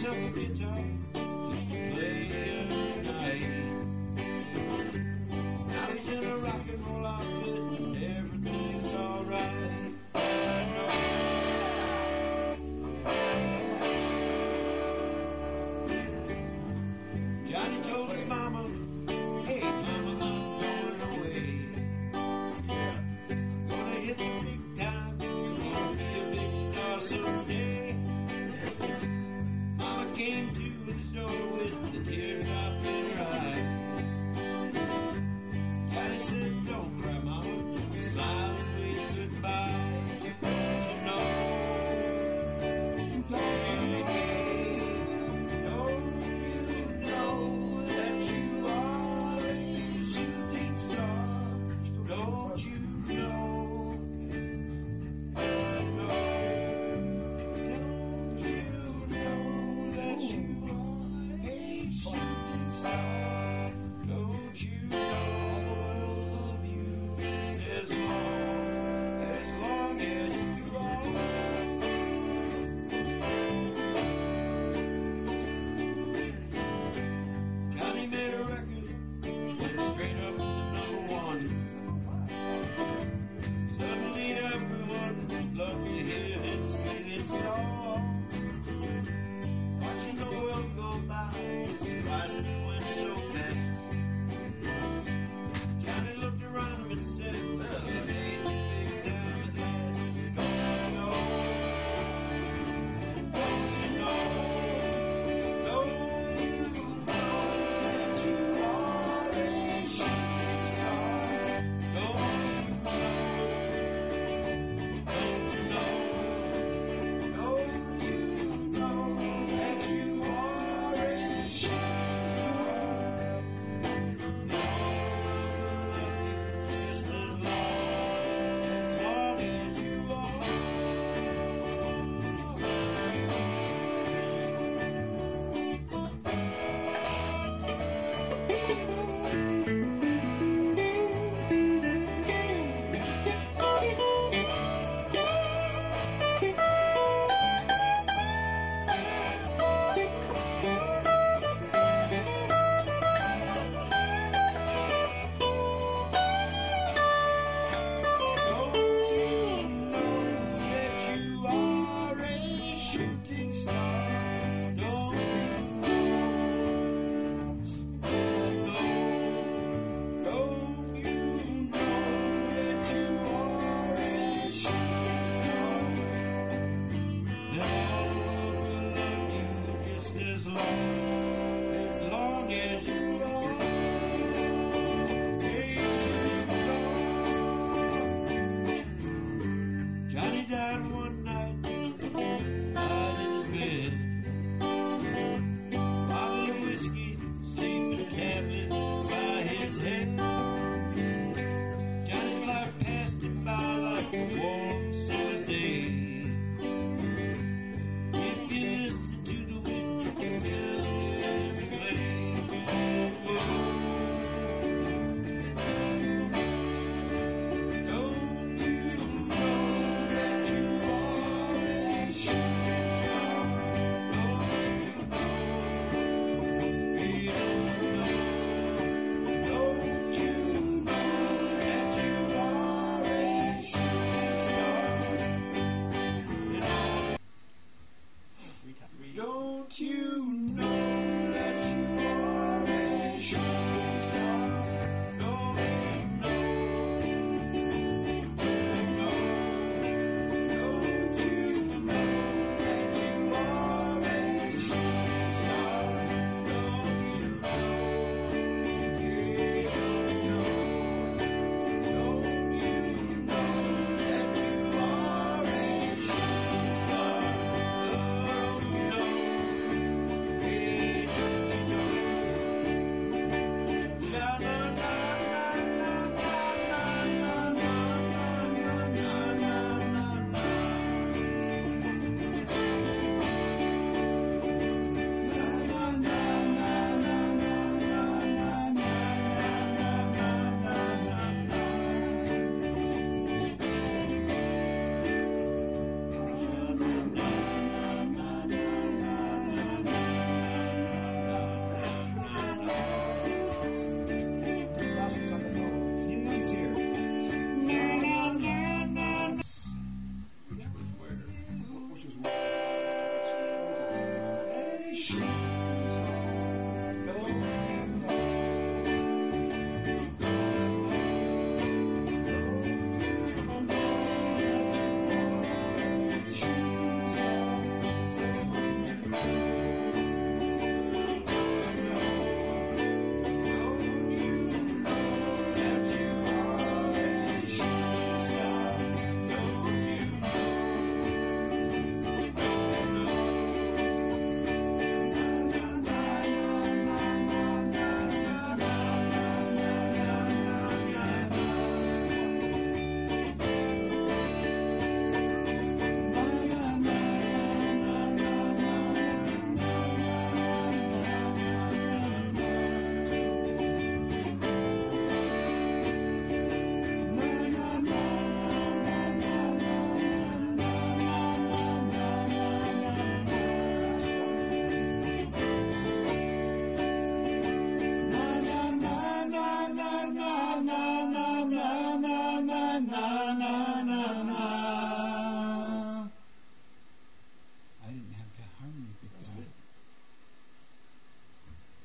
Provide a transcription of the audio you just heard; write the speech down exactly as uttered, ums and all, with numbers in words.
himself a guitar, used to play every night. Now he's in a rock and roll outfit and everything's alright. Johnny told his mama, hey mama, I'm going away. Yeah, I'm gonna hit the big time, gonna be a big star someday. Mama came to the door with the teardrop in her eye. Johnny said, don't cry mama, smile and wave goodbye. Don't you know, don't you know, don't you know that you are a shooting star? Don't you know, don't you know, don't you know that you are a shooting star? Don't you know the world of you is as long, as long as you are? Johnny made a record, went straight up to number one. Suddenly everyone loved to hear him sing his song. Watching the world go by, surprising it went so fast. Johnny looked around him and said, well, I made the big time at last. Don't you know, don't you know, don't you know that you are a shooting star? Don't you know, don't you know, don't you know that you are a shooting star? And all the world will love you just as long, as long as you are. Don't you know that you are a shooting star? Don't you know? Don't you know? Don't you know that you are a shooting star? Then all the world will love you just as long, as long as you are a shooting star. Johnny died one night, died in his bed. Bottle of whiskey, sleeping tablets by his head. Johnny's life passed him by like a warm summer's day. If you listen to the wind, you can still hear him play. Oh, oh. Don't you know that you are It's good.